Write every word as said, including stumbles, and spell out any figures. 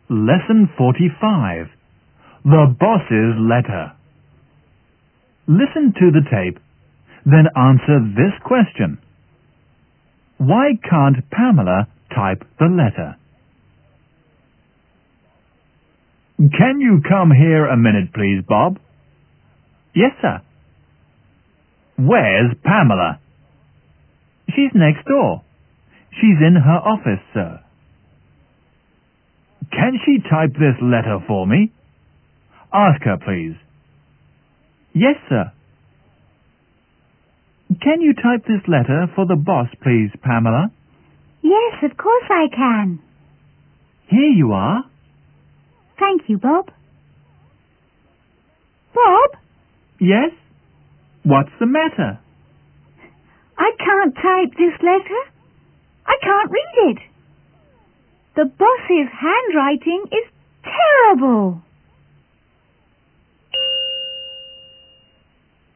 Lesson forty-five. The Boss's Letter. Listen to the tape, then answer this question. Why can't Pamela type the letter? Can you come here a minute, please, Bob? Yes, sir. Where's Pamela? She's next door. She's in her office, sir. Can she type this letter for me? Ask her, please. Yes, sir. Can you type this letter for the boss, please, Pamela? Yes, of course I can. Here you are. Thank you, Bob. Bob? Yes? What's the matter? I can't type this letter. I can't read it. The boss's handwriting is terrible.